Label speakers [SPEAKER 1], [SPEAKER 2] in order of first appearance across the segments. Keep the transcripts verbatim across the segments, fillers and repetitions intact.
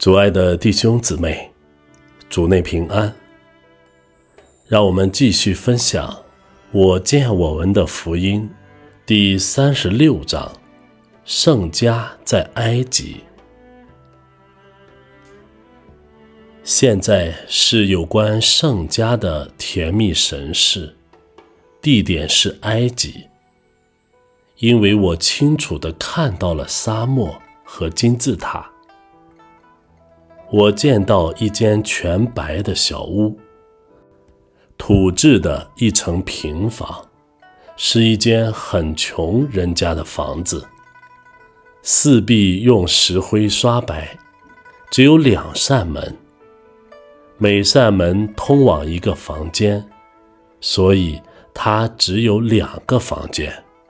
[SPEAKER 1] 主爱的弟兄姊妹，主内平安。让我们继续分享我见我闻的福音第三十六章，圣家在埃及。现在是有关圣家的甜蜜神事，地点是埃及，因为我清楚地看到了沙漠和金字塔。我见到一间全白的小屋，土制的一层平房，是一间很穷人家的房子，四壁用石灰刷白，只有两扇门，每扇门通往一个房间，所以它只有两个房间。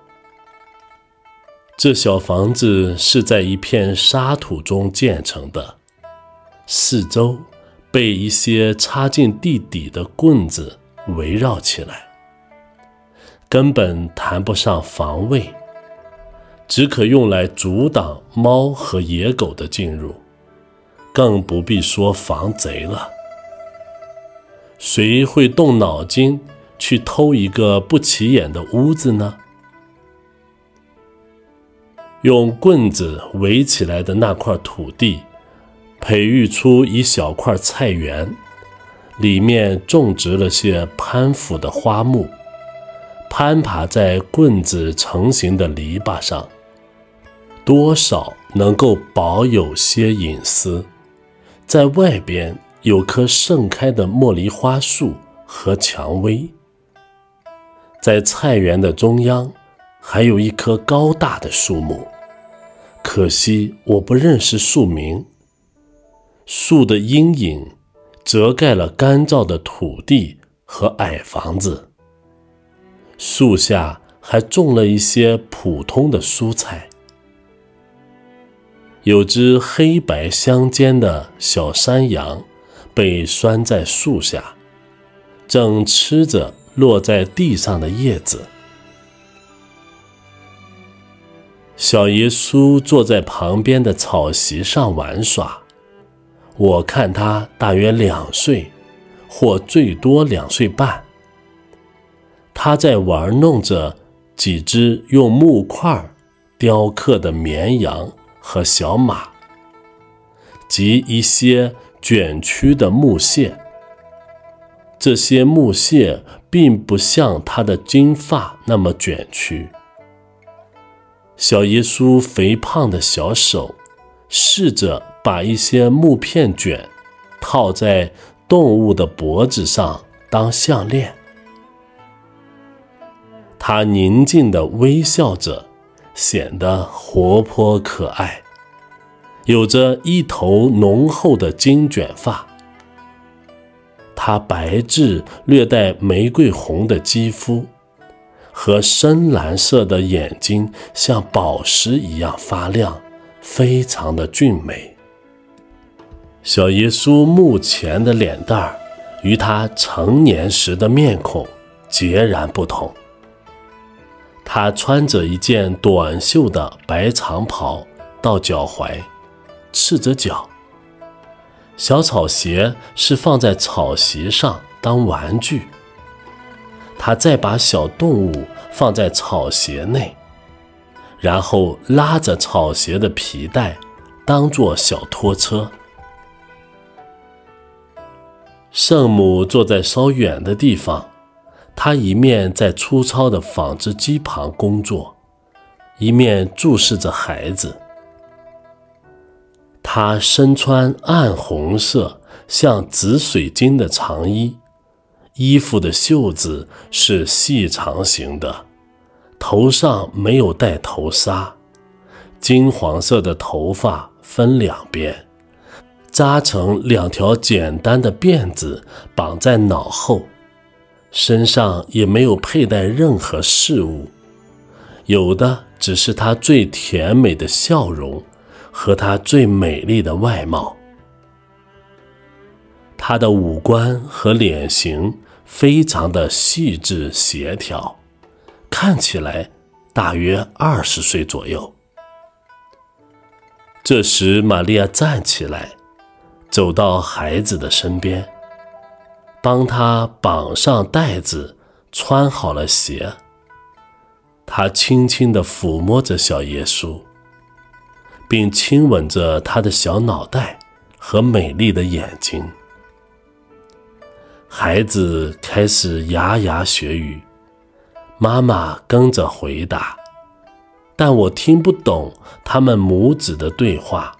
[SPEAKER 1] 这小房子是在一片沙土中建成的，四周被一些插进地底的棍子围绕起来，根本谈不上防卫，只可用来阻挡猫和野狗的进入，更不必说防贼了。谁会动脑筋去偷一个不起眼的屋子呢？用棍子围起来的那块土地培育出一小块菜园，里面种植了些攀附的花木，攀爬在棍子成型的篱笆上，多少能够保有些隐私。在外边有棵盛开的茉莉花树和蔷薇，在菜园的中央还有一棵高大的树木，可惜我不认识树名。树的阴影遮盖了干燥的土地和矮房子，树下还种了一些普通的蔬菜。有只黑白相间的小山羊被拴在树下，正吃着落在地上的叶子。小耶稣坐在旁边的草席上玩耍，我看他大约两岁，或最多两岁半。他在玩弄着几只用木块雕刻的绵羊和小马，及一些卷曲的木屑。这些木屑并不像他的金发那么卷曲。小耶稣肥胖的小手试着把一些木片卷套在动物的脖子上当项链。他宁静地微笑着，显得活泼可爱，有着一头浓厚的金卷发。他白质略带玫瑰红的肌肤和深蓝色的眼睛像宝石一样发亮，非常的俊美。小耶稣目前的脸蛋与他成年时的面孔截然不同。他穿着一件短袖的白长袍到脚踝，赤着脚。小草鞋是放在草席上当玩具。他再把小动物放在草鞋内，然后拉着草鞋的皮带当作小拖车。圣母坐在稍远的地方，她一面在粗糙的纺织机旁工作，一面注视着孩子。她身穿暗红色像紫水晶的长衣，衣服的袖子是细长型的，头上没有戴头纱，金黄色的头发分两边，扎成两条简单的辫子绑在脑后，身上也没有佩戴任何饰物，有的只是她最甜美的笑容和她最美丽的外貌。她的五官和脸型非常的细致协调，看起来大约二十岁左右。这时玛利亚站起来， 走到孩子的身边，帮他绑上带子，穿好了鞋。他轻轻地抚摸着小耶稣，并亲吻着他的小脑袋和美丽的眼睛。孩子开始牙牙学语，妈妈跟着回答，但我听不懂他们母子的对话。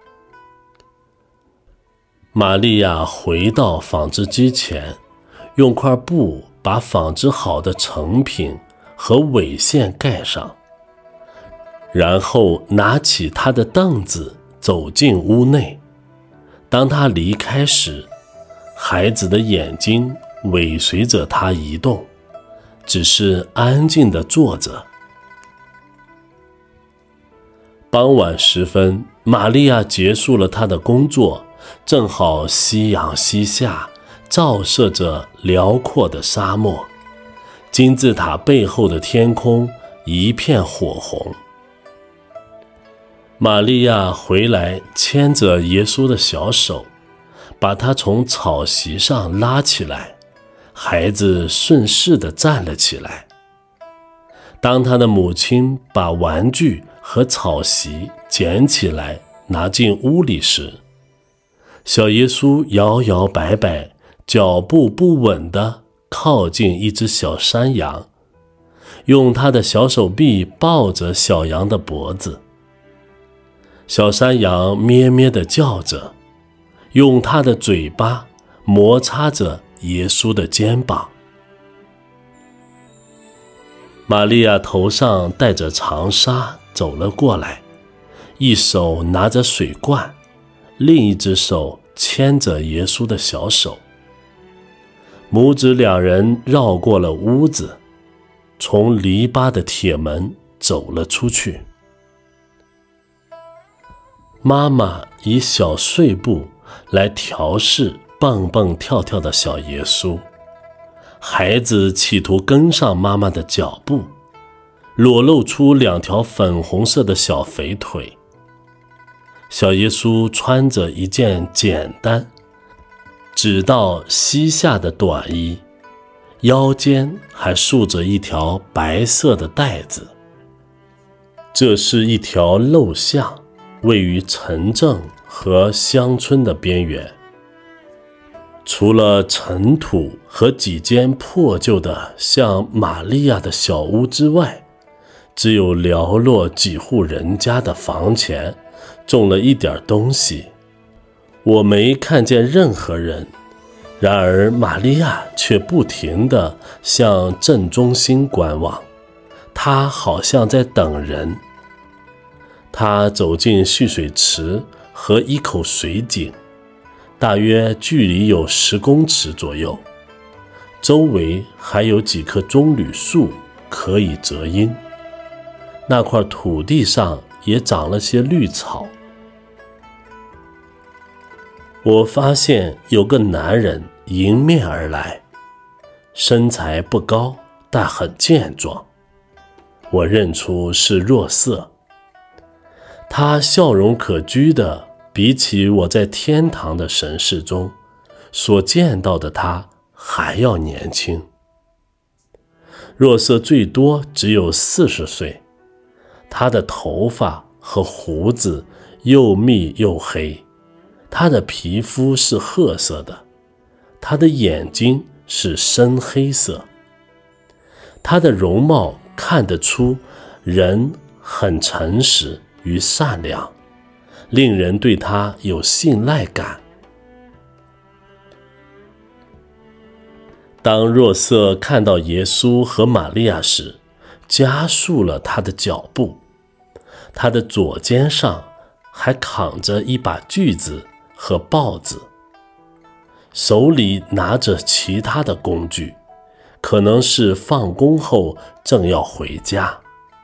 [SPEAKER 1] 玛利亚回到纺织机前，用块布把纺织好的成品和纬线盖上，然后拿起他的凳子走进屋内。当他离开时，孩子的眼睛尾随着他移动，只是安静地坐着。傍晚时分，玛利亚结束了她的工作，正好夕阳西下，照射着辽阔的沙漠。金字塔背后的天空一片火红。玛利亚回来，牵着耶稣的小手，把他从草席上拉起来，孩子顺势地站了起来。当他的母亲把玩具和草席捡起来拿进屋里时，小耶稣摇摇摆摆，脚步不稳地靠近一只小山羊，用他的小手臂抱着小羊的脖子。小山羊咩咩地叫着，用他的嘴巴摩擦着耶稣的肩膀。玛利亚头上戴着长纱走了过来，一手拿着水罐，另一只手牵着耶稣的小手。母子两人绕过了屋子，从篱笆的铁门走了出去。妈妈以小碎步来调试蹦蹦跳跳的小耶稣，孩子企图跟上妈妈的脚步，裸露出两条粉红色的小肥腿。小耶稣穿着一件简单直到膝下的短衣，腰间还束着一条白色的带子。这是一条陋巷，位于城镇和乡村的边缘。除了尘土和几间破旧的像玛利亚的小屋之外，只有寥落几户人家的房前种了一点东西。我没看见任何人，然而玛利亚却不停地向镇中心观望，她好像在等人。她走进蓄水池和一口水井，大约距离有十公尺左右，周围还有几棵棕榈树可以遮阴。那块土地上也长了些绿草。我发现有个男人迎面而来，身材不高，但很健壮。我认出是若瑟。他笑容可掬的，比起我在天堂的神视中所见到的他还要年轻。若瑟最多只有四十岁，他的头发和胡子又密又黑，他的皮肤是褐色的，他的眼睛是深黑色。他的容貌看得出人很诚实与善良，令人对他有信赖感。当若瑟看到耶稣和玛利亚时，加速了他的脚步。他的左肩上还扛着一把锯子和刨子，手里拿着其他的工具，可能是放工后正要回家。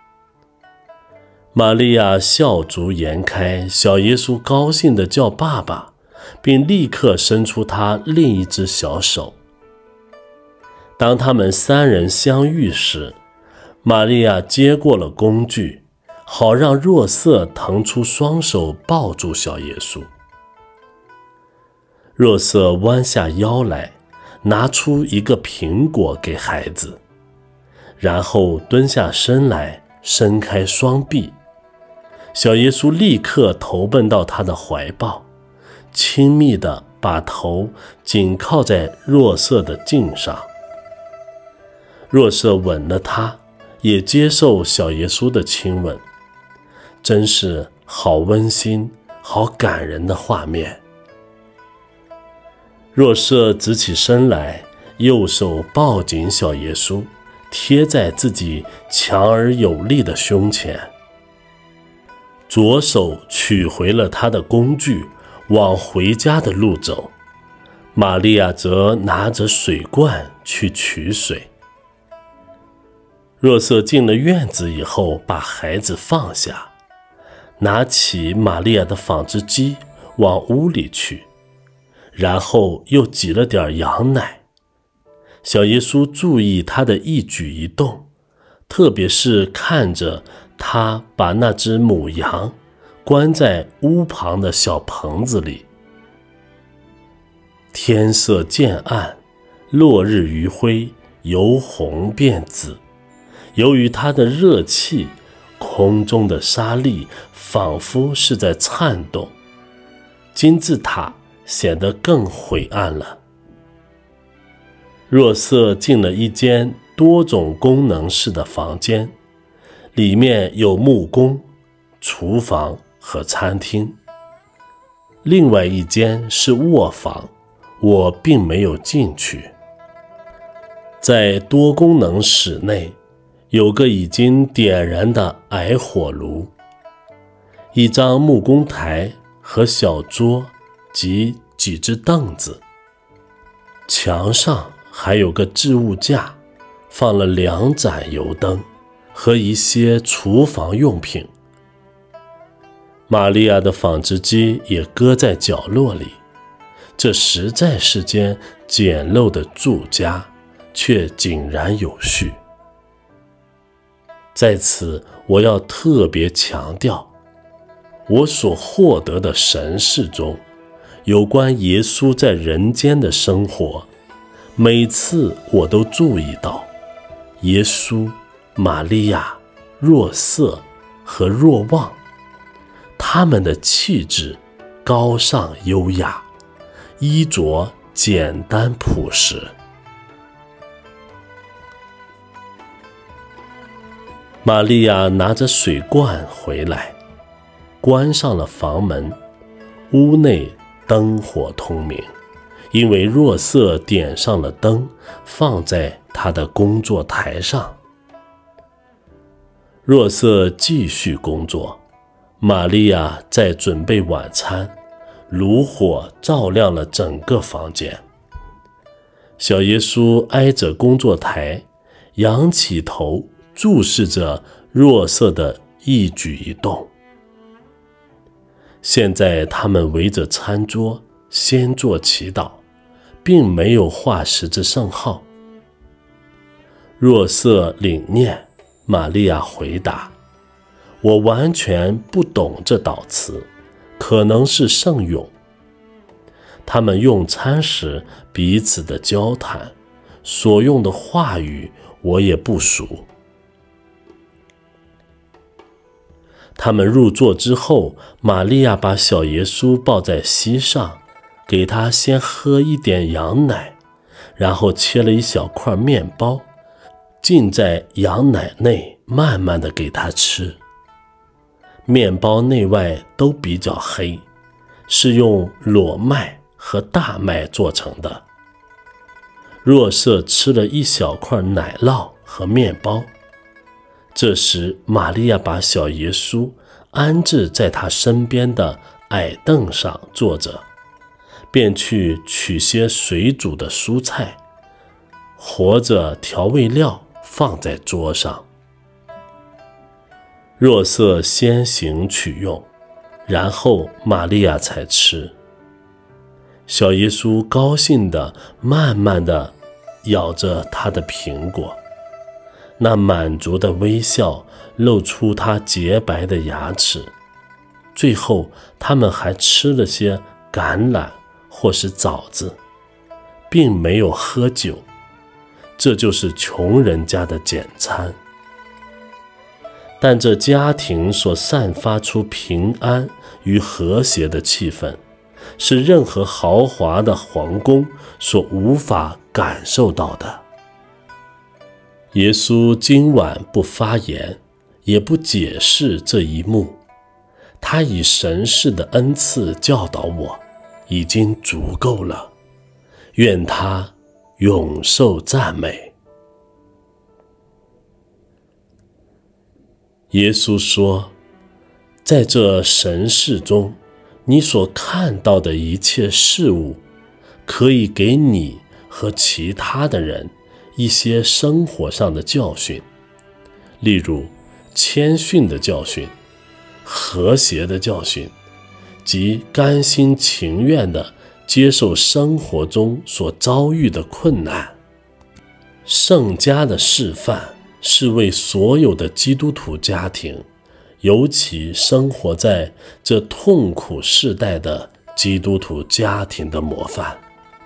[SPEAKER 1] 玛利亚笑逐颜开，小耶稣高兴地叫爸爸，并立刻伸出他另一只小手。当他们三人相遇时，玛利亚接过了工具，好让若瑟腾出双手抱住小耶稣。 若瑟弯下腰来，拿出一个苹果给孩子，然后蹲下身来，伸开双臂。小耶稣立刻投奔到他的怀抱，亲密地把头紧靠在若瑟的颈上。若瑟吻了他，也接受小耶稣的亲吻，真是好温馨、好感人的画面。若瑟直起身来，右手抱紧小耶稣，贴在自己强而有力的胸前，左手取回了他的工具，往回家的路走。玛利亚则拿着水罐去取水。若瑟进了院子以后，把孩子放下，拿起玛利亚的纺织机往屋里去，然后又挤了点羊奶。小耶稣注意他的一举一动，特别是看着他把那只母羊关在屋旁的小棚子里。天色渐暗，落日余晖由红变紫，由于它的热气，空中的沙粒仿佛是在颤动，金字塔显得更晦暗了。若瑟进了一间多种功能式的房间，里面有木工、厨房和餐厅。另外一间是卧房，我并没有进去。在多功能室内，有个已经点燃的矮火炉，一张木工台和小桌及几只凳子，墙上还有个置物架，放了两盏油灯和一些厨房用品。玛利亚的纺织机也搁在角落里，这实在是间简陋的住家，却井然有序。在此，我要特别强调，我所获得的神事中，有关耶稣在人间的生活，每次我都注意到，耶稣、玛利亚、若瑟和若望，他们的气质高尚优雅，衣着简单朴实。玛利亚拿着水罐回来，关上了房门，屋内灯火通明，因为若瑟点上了灯，放在他的工作台上。若瑟继续工作，玛利亚在准备晚餐，炉火照亮了整个房间。小耶稣挨着工作台，仰起头，注视着若瑟的一举一动。现在他们围着餐桌，先做祈祷，并没有画十字圣号。若瑟领念，玛利亚回答：我完全不懂这祷词，可能是圣咏。他们用餐时彼此的交谈，所用的话语我也不熟。他们入座之后，玛利亚把小耶稣抱在膝上，给他先喝一点羊奶，然后切了一小块面包，浸在羊奶内，慢慢地给他吃。面包内外都比较黑，是用裸麦和大麦做成的。若瑟吃了一小块奶酪和面包。这时，玛利亚把小耶稣安置在他身边的矮凳上坐着，便去取些水煮的蔬菜，和着调味料放在桌上。若瑟先行取用，然后玛利亚才吃。小耶稣高兴地慢慢地咬着他的苹果，那满足的微笑露出他洁白的牙齿。最后他们还吃了些橄榄、 或是枣子，并没有喝酒，这就是穷人家的简餐。但这家庭所散发出平安与和谐的气氛，是任何豪华的皇宫所无法感受到的。耶稣今晚不发言，也不解释这一幕，他以神式的恩赐教导我，已经足够了。愿他永受赞美。耶稣说，在这神事中，你所看到的一切事物，可以给你和其他的人一些生活上的教训，例如谦逊的教训、和谐的教训，及甘心情愿地接受生活中所遭遇的困难。圣家的示范是为所有的基督徒家庭，尤其生活在这痛苦世代的基督徒家庭的模范。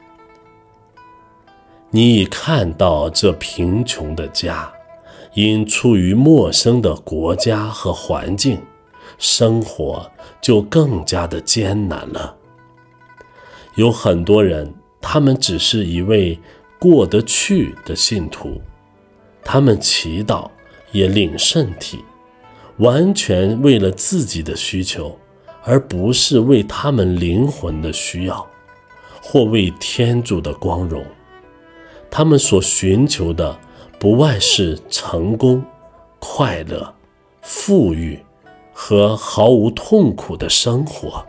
[SPEAKER 1] 你已看到这贫穷的家，因处于陌生的国家和环境，生活就更加的艰难了。有很多人，他们只是一位过得去的信徒，他们祈祷也领圣体，完全为了自己的需求，而不是为他们灵魂的需要，或为天主的光荣。他们所寻求的不外是成功、快乐、富裕和毫无痛苦的生活。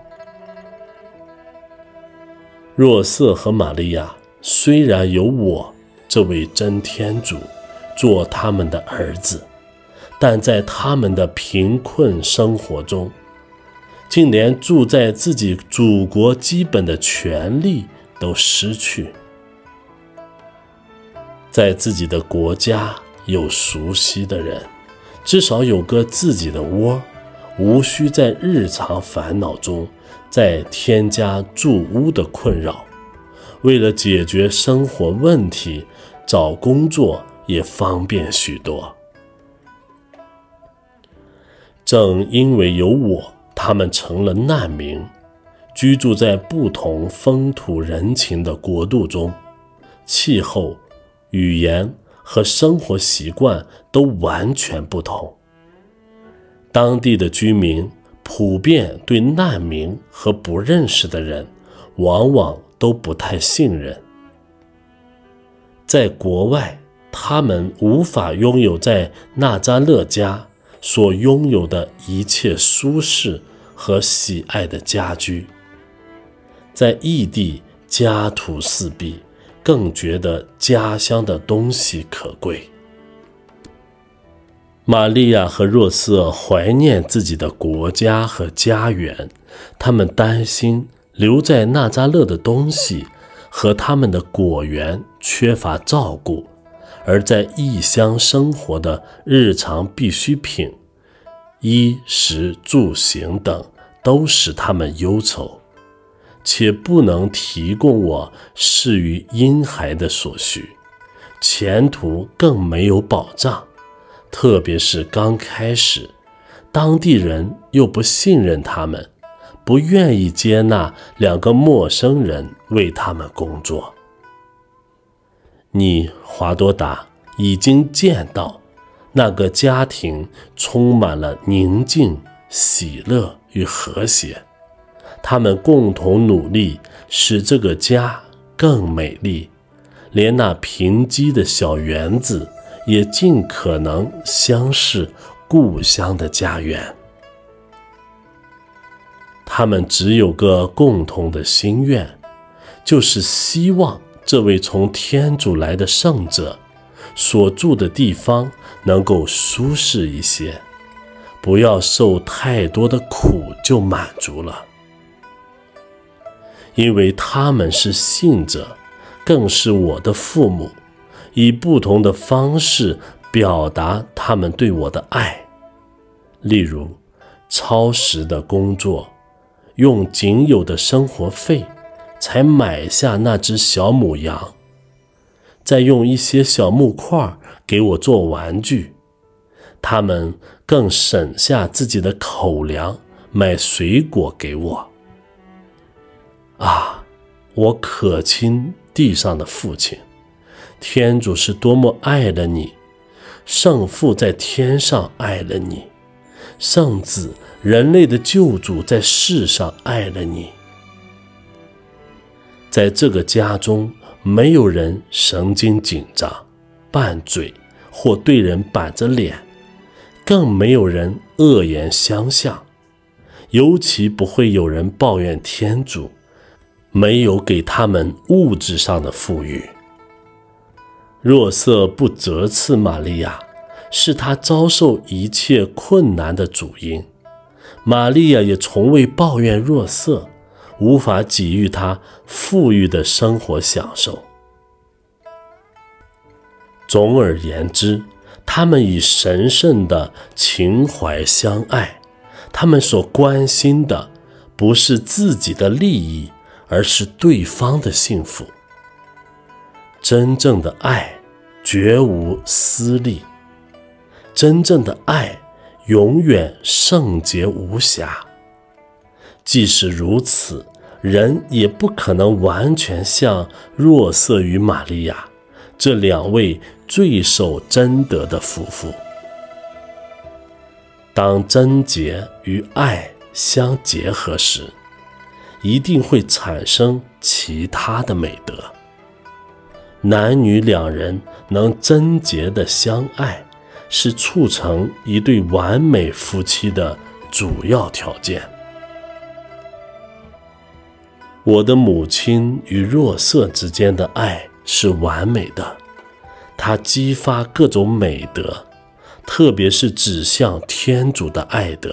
[SPEAKER 1] 若瑟和玛利亚虽然有我这位真天主做他们的儿子，但在他们的贫困生活中，竟连住在自己祖国基本的权利都失去。在自己的国家有熟悉的人，至少有个自己的窝，无需在日常烦恼中再添加住屋的困扰。为了解决生活问题，找工作也方便许多。正因为有我，他们成了难民，居住在不同风土人情的国度中，气候、语言和生活习惯都完全不同。当地的居民普遍对难民和不认识的人往往都不太信任。在国外，他们无法拥有在纳扎勒家所拥有的一切舒适和喜爱的家居。在异地家徒四壁，更觉得家乡的东西可贵。玛利亚和若瑟怀念自己的国家和家园，他们担心留在纳扎勒的东西和他们的果园缺乏照顾，而在异乡生活的日常必需品，衣食住行等都使他们忧愁，且不能提供我适于婴孩的所需，前途更没有保障。特别是刚开始，当地人又不信任他们，不愿意接纳两个陌生人为他们工作。你，华多达，已经见到那个家庭充满了宁静、喜乐与和谐，他们共同努力使这个家更美丽，连那贫瘠的小园子也尽可能相似故乡的家园。他们只有个共同的心愿，就是希望这位从天主来的圣者所住的地方能够舒适一些，不要受太多的苦就满足了。因为他们是信者，更是我的父母，以不同的方式表达他们对我的爱，例如超时的工作，用仅有的生活费才买下那只小母羊，再用一些小木块给我做玩具。他们更省下自己的口粮，买水果给我。啊，我可亲地上的父亲，天主是多么爱了你，圣父在天上爱了你，圣子人类的救主在世上爱了你。在这个家中，没有人神经紧张、拌嘴或对人板着脸，更没有人恶言相向，尤其不会有人抱怨天主没有给他们物质上的富裕。若瑟不责斥玛利亚，是他遭受一切困难的主因。玛利亚也从未抱怨若瑟无法给予他富裕的生活享受。总而言之，他们以神圣的情怀相爱，他们所关心的不是自己的利益，而是对方的幸福。真正的爱绝无私利，真正的爱永远圣洁无瑕。即使如此，人也不可能完全像若瑟与玛利亚这两位最受贞德的夫妇。当贞洁与爱相结合时，一定会产生其他的美德。男女两人能贞洁的相爱，是促成一对完美夫妻的主要条件。我的母亲与若瑟之间的爱是完美的，它激发各种美德，特别是指向天主的爱德。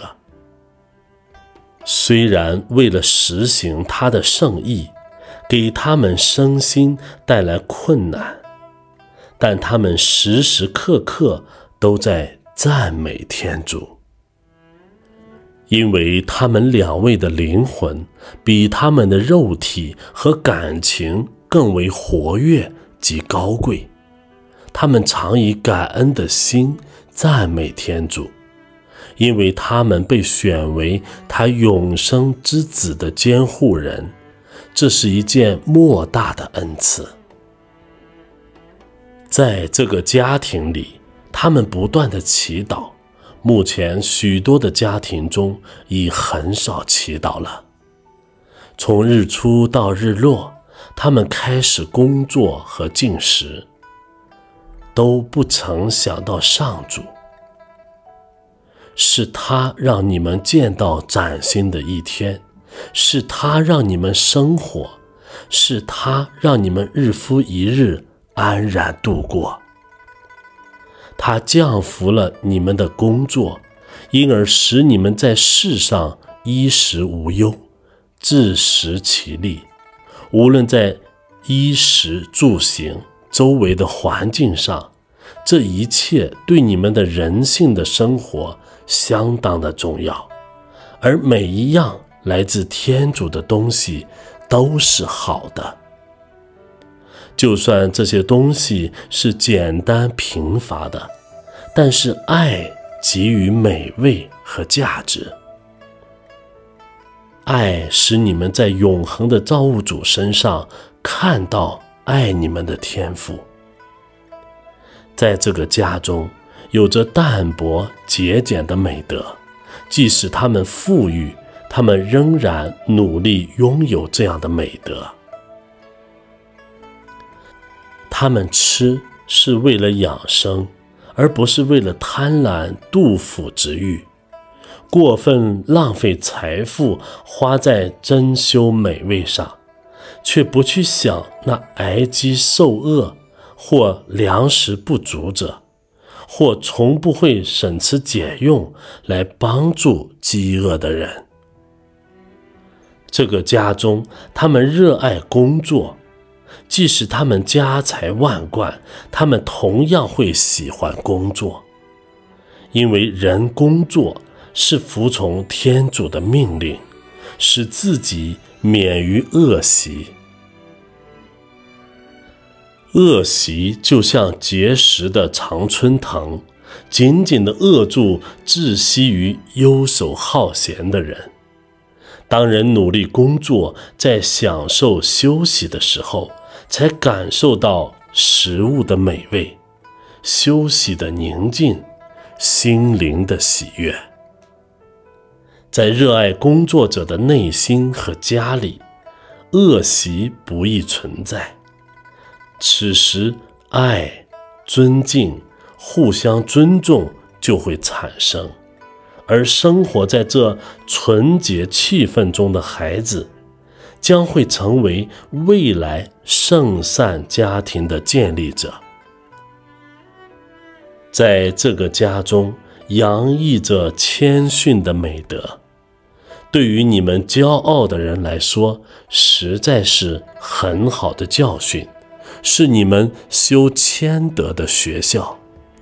[SPEAKER 1] 虽然为了实行他的圣意，给他们身心带来困难，但他们时时刻刻都在赞美天主，因为他们两位的灵魂比他们的肉体和感情更为活跃及高贵。他们常以感恩的心赞美天主，因为他们被选为他永生之子的监护人，这是一件莫大的恩赐。在这个家庭里，他们不断地祈祷，目前许多的家庭中已很少祈祷了。从日出到日落，他们开始工作和进食，都不曾想到上主。是他让你们见到崭新的一天，是他让你们生活，是他让你们日复一日安然度过。他降服了你们的工作，因而使你们在世上衣食无忧，自食其力。无论在衣食住行周围的环境上，这一切对你们的人性的生活相当的重要，而每一样来自天主的东西都是好的。就算这些东西是简单贫乏的，但是爱给予美味和价值。爱使你们在永恒的造物主身上看到爱你们的天赋。在这个家中，有着淡泊节俭的美德，即使他们富裕，他们仍然努力拥有这样的美德。他们吃是为了养生，而不是为了贪婪肚腹之欲，过分浪费财富花在珍馐美味上，却不去想那挨饥受饿或粮食不足者，或从不会省吃俭用来帮助饥饿的人。这个家中，他们热爱工作，即使他们家财万贯，他们同样会喜欢工作，因为人工作是服从天主的命令，使自己免于恶习， 恶习就像结实的常春藤，紧紧地扼住窒息于游手好闲的人。当人努力工作，在享受休息的时候，才感受到食物的美味，休息的宁静，心灵的喜悦。在热爱工作者的内心和家里，恶习不易存在。此时，爱、尊敬、互相尊重就会产生，而生活在这纯洁气氛中的孩子，将会成为未来圣善家庭的建立者。在这个家中，洋溢着谦逊的美德，对于你们骄傲的人来说，实在是很好的教训，是你们修谦德的学校。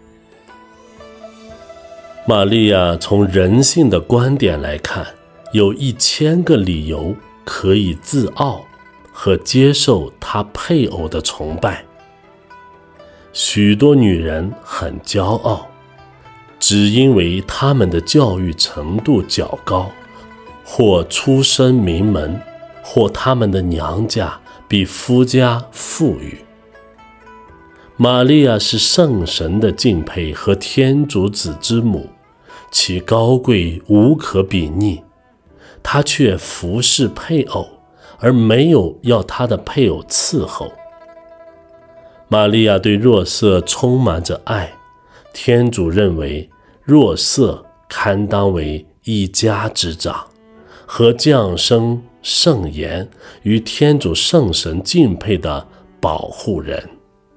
[SPEAKER 1] 玛利亚从人性的观点来看，有一千个理由可以自傲和接受她配偶的崇拜。许多女人很骄傲，只因为她们的教育程度较高，或出身名门，或她们的娘家比夫家富裕。玛利亚是圣神的敬佩和天主子之母，其高贵无可比拟。她却服侍配偶，而没有要她的配偶伺候。玛利亚对若瑟充满着爱，天主认为若瑟堪当为一家之长，和降生圣言与天主圣神敬佩的保护人。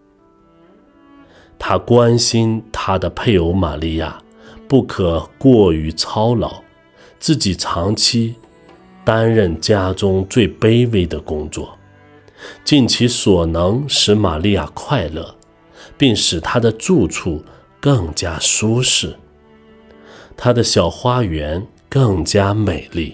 [SPEAKER 1] 他关心他的配偶玛利亚不可过于操劳，自己长期担任家中最卑微的工作，尽其所能使玛利亚快乐，并使她的住处更加舒适，她的小花园更加美丽。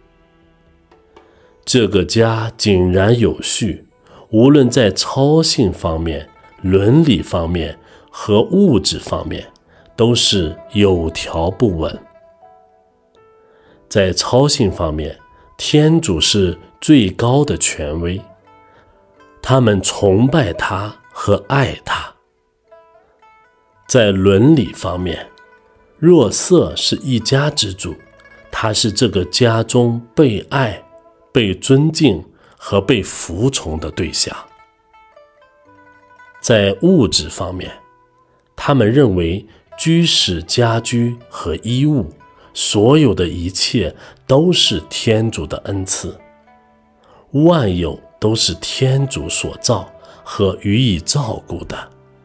[SPEAKER 1] 这个家井然有序，无论在操性方面、伦理方面和物质方面，都是有条不紊。在操性方面，天主是最高的权威，他们崇拜他和爱他。在伦理方面，若瑟是一家之主，他是这个家中被爱、被尊敬和被服从的对象。在物质方面，他们认为居室家居和衣物，所有的一切都是天主的恩赐，万有都是天主所造和予以照顾的。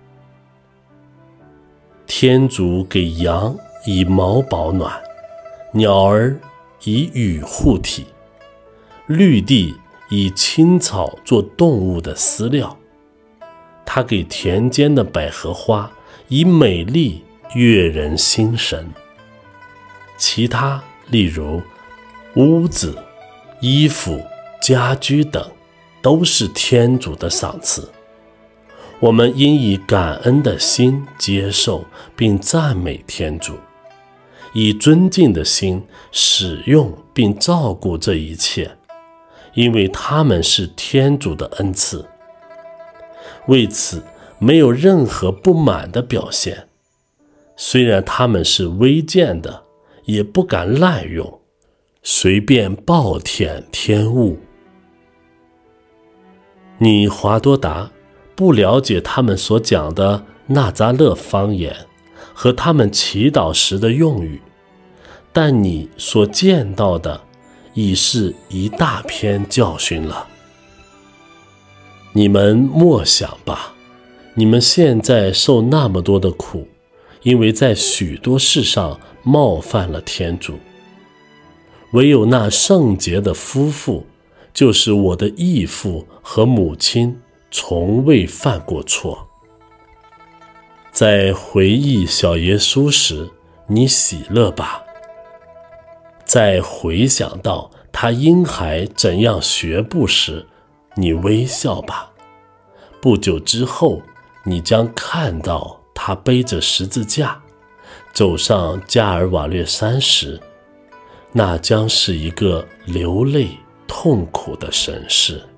[SPEAKER 1] 天主给羊以毛保暖，鸟儿以羽护体，绿地以青草做动物的饲料，他给田间的百合花以美丽悦人心神。其他例如屋子、衣服、家居等，都是天主的赏赐。我们应以感恩的心接受并赞美天主，以尊敬的心使用并照顾这一切，因为他们是天主的恩赐。为此，没有任何不满的表现。虽然他们是微贱的，也不敢滥用，随便暴殄天物。你华多达不了解他们所讲的纳扎勒方言和他们祈祷时的用语，但你所见到的已是一大篇教训了。你们默想吧，你们现在受那么多的苦，因为在许多事上冒犯了天主。唯有那圣洁的夫妇，就是我的义父和母亲，从未犯过错。在回忆小耶稣时，你喜乐吧；在回想到他婴孩怎样学步时，你微笑吧。 不久之后，你将看到他背着十字架走上加尔瓦略山时，那将是一个流泪痛苦的神事。